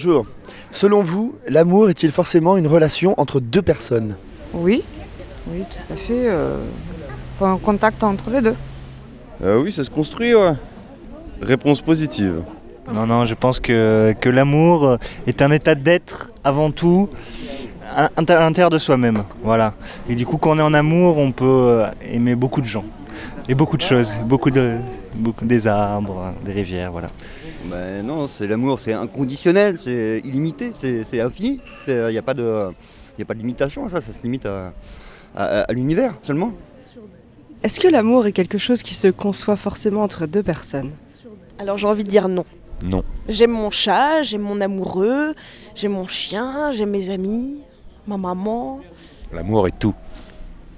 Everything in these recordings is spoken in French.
Bonjour. Selon vous, l'amour est-il forcément une relation entre deux personnes ? Oui, tout à fait. Faut un contact entre les deux. Oui, ça se construit, ouais. Réponse positive. Non, je pense que l'amour est un état d'être avant tout à l'intérieur de soi-même. Voilà. Et du coup, quand on est en amour, on peut aimer beaucoup de gens. Et beaucoup de choses. Beaucoup des arbres, des rivières, voilà. Ben non, c'est l'amour, c'est inconditionnel, c'est illimité, c'est infini. Il n'y a pas de limitation à ça, ça se limite à l'univers seulement. Est-ce que l'amour est quelque chose qui se conçoit forcément entre deux personnes ? Alors j'ai envie de dire non. Non. J'aime mon chat, j'aime mon amoureux, j'aime mon chien, j'aime mes amis, ma maman. L'amour est tout. Pourquoi ?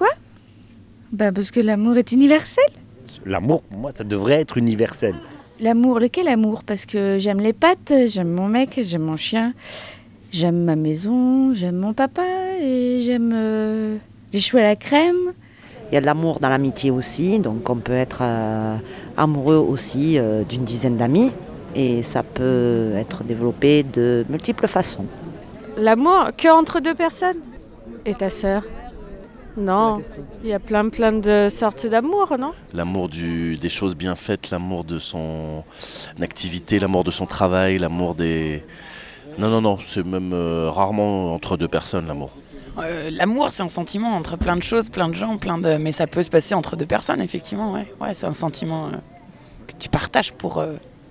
Parce que l'amour est universel. L'amour, pour moi, ça devrait être universel. L'amour, lequel amour ? Parce que j'aime les pâtes, j'aime mon mec, j'aime mon chien, j'aime ma maison, j'aime mon papa et j'aime les choux à la crème. Il y a de l'amour dans l'amitié aussi, donc on peut être amoureux aussi d'une dizaine d'amis et ça peut être développé de multiples façons. L'amour que entre deux personnes ? Et ta sœur ? Non, il y a plein de sortes d'amour, non ? L'amour des choses bien faites, l'amour de son activité, l'amour de son travail, l'amour des... Non, c'est même rarement entre deux personnes, l'amour. L'amour, c'est un sentiment entre plein de choses, plein de gens, mais ça peut se passer entre deux personnes, effectivement. Ouais, c'est un sentiment que tu partages pour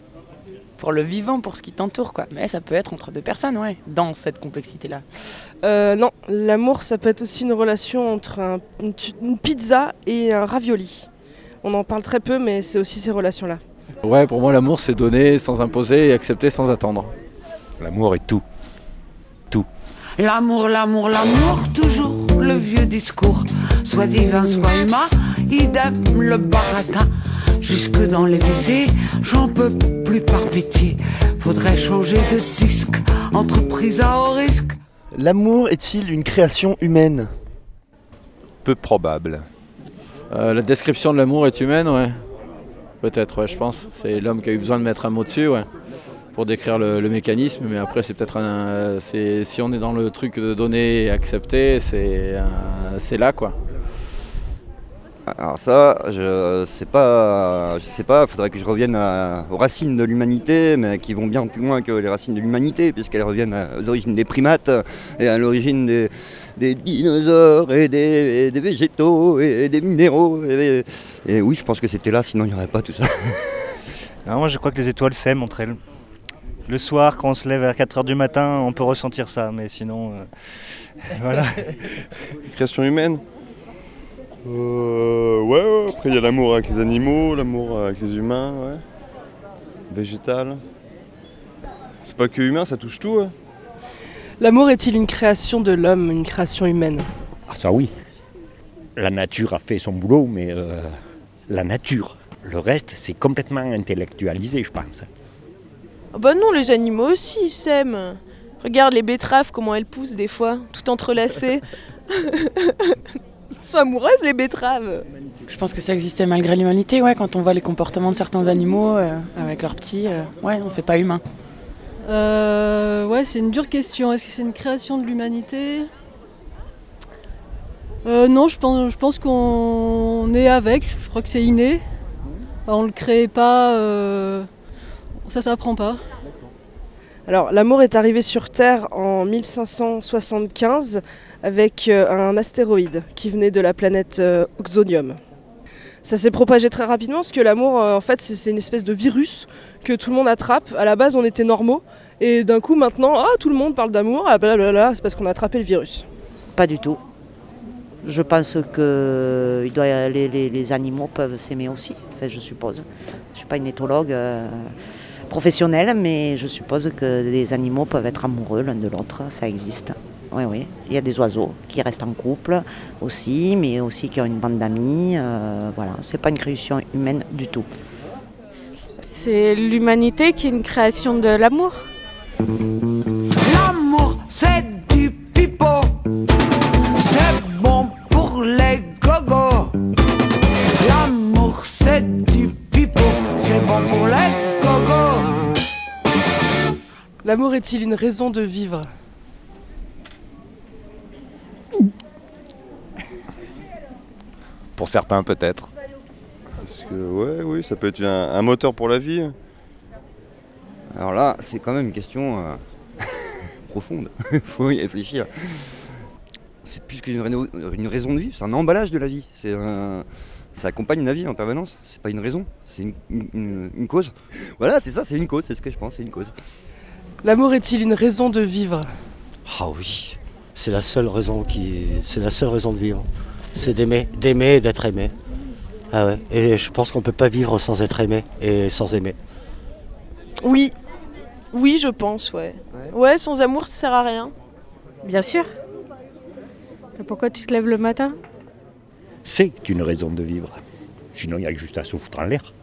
le vivant, pour ce qui t'entoure, quoi. Mais ça peut être entre deux personnes, ouais, dans cette complexité-là. Non, l'amour, ça peut être aussi une relation entre une pizza et un ravioli. On en parle très peu, mais c'est aussi ces relations-là. Ouais, pour moi, l'amour, c'est donner sans imposer et accepter sans attendre. L'amour est tout. Tout. L'amour, toujours le vieux discours. Soit divin, soit humain, idem le baratin. Jusque dans les WC, j'en peux plus par pitié. Faudrait changer de disque, entreprise à haut risque. L'amour est-il une création humaine ? Peu probable. La description de l'amour est humaine, ouais. Peut-être, ouais, je pense. C'est l'homme qui a eu besoin de mettre un mot dessus, ouais. Pour décrire le mécanisme, mais après c'est peut-être si on est dans le truc de donner et accepter, c'est là quoi. Alors ça, je sais pas, il faudrait que je revienne aux racines de l'humanité, mais qui vont bien plus loin que les racines de l'humanité, puisqu'elles reviennent aux origines des primates et à l'origine des dinosaures et des végétaux et des minéraux. Et oui, je pense que c'était là, sinon il n'y aurait pas tout ça. Alors moi je crois que les étoiles s'aiment entre elles. Le soir, quand on se lève à 4h du matin, on peut ressentir ça, mais sinon, voilà. Création humaine ? Ouais, après il y a l'amour avec les animaux, l'amour avec les humains, ouais. Végétal. C'est pas que humain, ça touche tout, ouais. L'amour est-il une création de l'homme, une création humaine ? Ah ça oui. La nature a fait son boulot, mais la nature. Le reste, c'est complètement intellectualisé, je pense. Oh bah non, les animaux aussi ils s'aiment. Regarde les betteraves, comment elles poussent des fois, tout entrelacées. Elles sont amoureuses les betteraves. Je pense que ça existait malgré l'humanité, ouais, quand on voit les comportements de certains animaux avec leurs petits, ouais, non, c'est pas humain. Ouais, c'est une dure question. Est-ce que c'est une création de l'humanité ? Non, je pense qu'on est avec. Je crois que c'est inné. On le crée pas. Ça s'apprend pas. Alors, l'amour est arrivé sur Terre en 1575 avec un astéroïde qui venait de la planète Oxonium. Ça s'est propagé très rapidement parce que l'amour, en fait, c'est une espèce de virus que tout le monde attrape. À la base, on était normaux et d'un coup, maintenant, tout le monde parle d'amour, blablabla, c'est parce qu'on a attrapé le virus. Pas du tout. Je pense que les animaux peuvent s'aimer aussi, enfin, je suppose. Je ne suis pas une éthologue professionnelle, mais je suppose que les animaux peuvent être amoureux l'un de l'autre, ça existe. Oui. Il y a des oiseaux qui restent en couple aussi, mais aussi qui ont une bande d'amis. Voilà, c'est pas une création humaine du tout. C'est l'humanité qui est une création de l'amour. L'amour, c'est du pipeau. C'est bon pour les gogos. L'amour, c'est du pipeau. C'est bon pour les gogos. L'amour est-il une raison de vivre? Pour certains, peut-être. Parce que, oui, ça peut être un moteur pour la vie. Alors là, c'est quand même une question profonde. Il faut y réfléchir. C'est plus qu'une raison de vivre, c'est un emballage de la vie. Ça accompagne la vie en permanence. C'est pas une raison, c'est une cause. Voilà, c'est ça, c'est une cause, c'est ce que je pense, c'est une cause. L'amour est-il une raison de vivre? Ah oui, c'est la seule raison de vivre. C'est d'aimer et d'être aimé. Ah ouais. Et je pense qu'on peut pas vivre sans être aimé et sans aimer. Oui, je pense, ouais. Ouais, sans amour, ça sert à rien. Bien sûr. Pourquoi tu te lèves le matin? C'est une raison de vivre. Sinon, il y a juste à se foutre en l'air.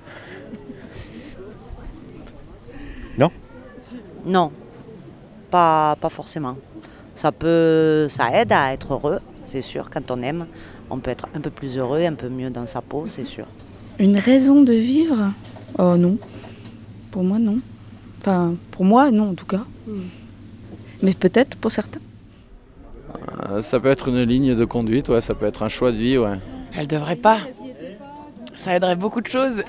Non? Non, pas forcément. Ça aide à être heureux, c'est sûr, quand on aime. On peut être un peu plus heureux, un peu mieux dans sa peau, c'est sûr. Une raison de vivre? Oh non. Pour moi, non. Enfin, pour moi, non, en tout cas. Mais peut-être pour certains. Ça peut être une ligne de conduite, ouais, ça peut être un choix de vie, ouais. Elle devrait pas. Ça aiderait beaucoup de choses.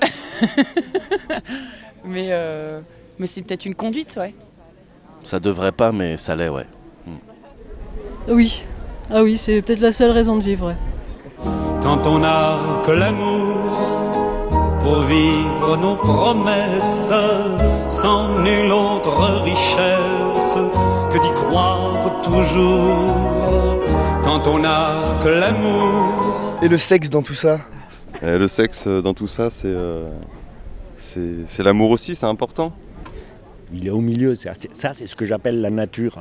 mais c'est peut-être une conduite, ouais. Ça devrait pas, mais ça l'est, ouais. Oui. Ah oui, c'est peut-être la seule raison de vivre, ouais. Quand on n'a que l'amour pour vivre nos promesses, sans nulle autre richesse que d'y croire toujours. Quand on n'a que l'amour. Et le sexe dans tout ça? Le sexe dans tout ça, c'est l'amour aussi, c'est important. Il est au milieu, ça c'est ce que j'appelle la nature.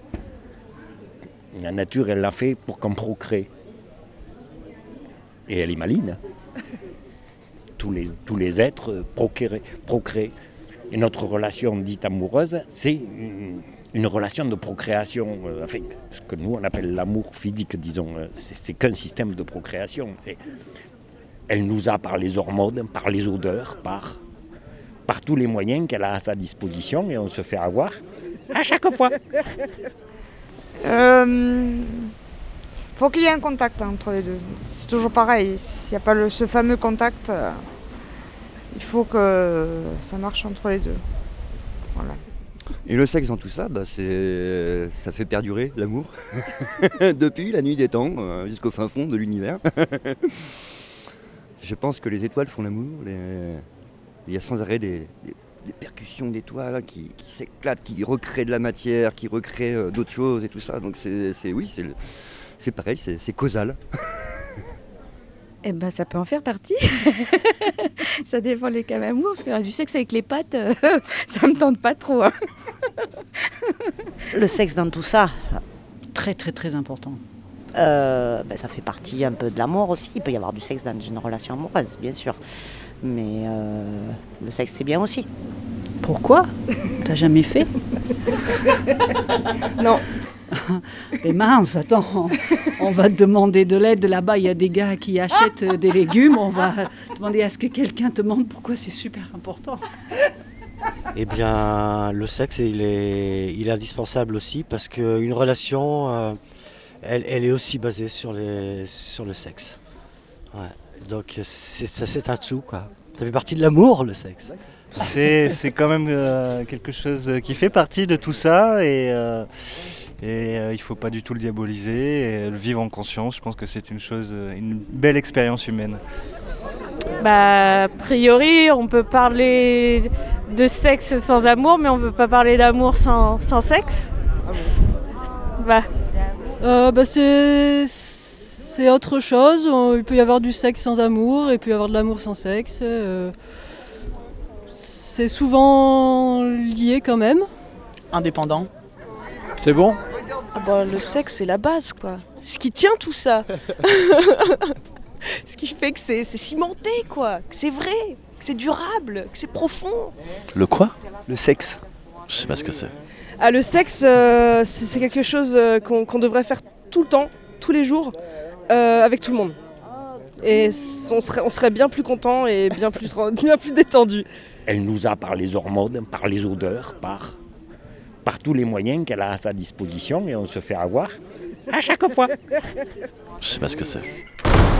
La nature, elle l'a fait pour qu'on procrée. Et elle est maligne. Tous les êtres procréent. Et notre relation dite amoureuse, c'est une relation de procréation. Enfin, ce que nous on appelle l'amour physique, disons. C'est qu'un système de procréation. Elle nous a par les hormones, par les odeurs, par tous les moyens qu'elle a à sa disposition, et on se fait avoir à chaque fois. Faut qu'il y ait un contact entre les deux. C'est toujours pareil. S'il n'y a pas ce fameux contact, il faut que ça marche entre les deux. Voilà. Et le sexe dans tout ça, ça fait perdurer l'amour depuis la nuit des temps jusqu'au fin fond de l'univers. Je pense que les étoiles font l'amour. Il y a sans arrêt des percussions d'étoiles qui s'éclatent, qui recréent de la matière, qui recréent d'autres choses et tout ça. Donc c'est pareil, c'est causal. Eh ben, ça peut en faire partie. Ça dépend les cas d'amour, parce que du sexe avec les pattes, ça me tente pas trop. Hein. Le sexe dans tout ça, très très très important. Ça fait partie un peu de l'amour aussi. Il peut y avoir du sexe dans une relation amoureuse, bien sûr. Mais le sexe, c'est bien aussi. Pourquoi? T'as jamais fait? Non. Mais mince, attends, on va te demander de l'aide là-bas, il y a des gars qui achètent des légumes, on va demander à ce que quelqu'un te montre pourquoi c'est super important. Eh bien, le sexe, il est indispensable aussi, parce qu'une relation, elle est aussi basée sur le sexe. Ouais. Donc c'est un tout, quoi. Ça fait partie de l'amour, le sexe. C'est quand même quelque chose qui fait partie de tout ça, et il ne faut pas du tout le diaboliser et le vivre en conscience. Je pense que c'est une belle expérience humaine. A priori, on peut parler de sexe sans amour, mais on ne peut pas parler d'amour sans sexe. C'est autre chose. Il peut y avoir du sexe sans amour, et il peut y avoir de l'amour sans sexe. C'est souvent lié quand même. Indépendant. C'est bon? Le sexe, c'est la base, quoi. C'est ce qui tient tout ça. Ce qui fait que c'est cimenté, quoi. Que c'est vrai, que c'est durable, que c'est profond. Le quoi? Le sexe. Je sais pas ce que c'est. Ah, le sexe, c'est quelque chose qu'on devrait faire tout le temps, tous les jours, avec tout le monde. Et on serait bien plus content et bien plus détendu. Elle nous a par les hormones, par les odeurs, par par tous les moyens qu'elle a à sa disposition et on se fait avoir à chaque fois. Je sais pas ce que c'est.